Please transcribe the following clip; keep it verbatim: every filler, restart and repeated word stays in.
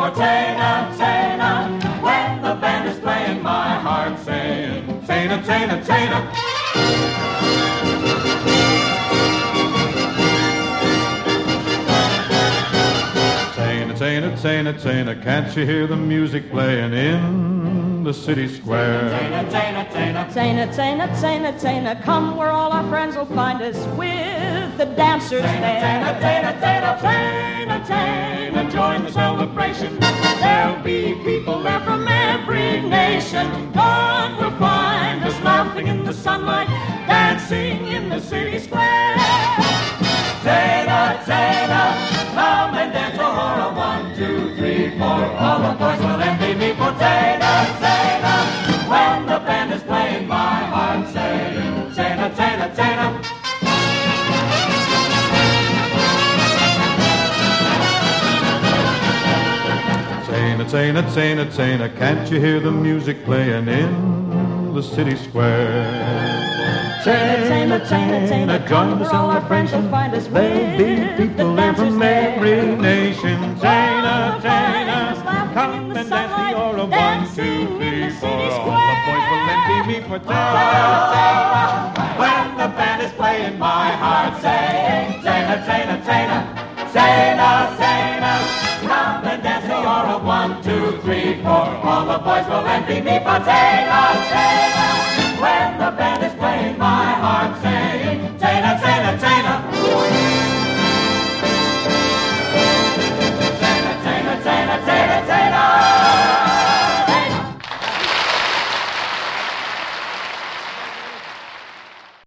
for Tana, Tana. When the band is playing, my heart saying, Tana, Tana, Tana. Tana, Tana, Tana, can't you hear the music playing in the city square? Tana, Tana, Tana, Tana, Tana, Tana, Tana, come where all our friends will find us with the dancers there. Tana, Tana, Tana, Tana, Tana, join the celebration. There'll be people there from every nation. One will find us laughing in the sunlight, dancing in the city square. Tana, Tana, come and dance a hora. One, two, three, four. All the boys will envy me for Tana, Tana. When the band is playing, my heart saying, Tana, Tana, Tana. Tana, Tana, Tana, Tana, can't you hear the music playing in the city square? Tana, Tana, Tana, Tana, come where all our friends will find us with the people there from every nation. Tana, Tana, come and dance the aura. One, two, three, four. All the boys will envy me for Tana, Tana. When the band is playing, my heart saying, Tana, Tana, Tana, Tana, Tana, come and dance the aura. One, two, three, four. All the boys will envy me for Tana, Tana.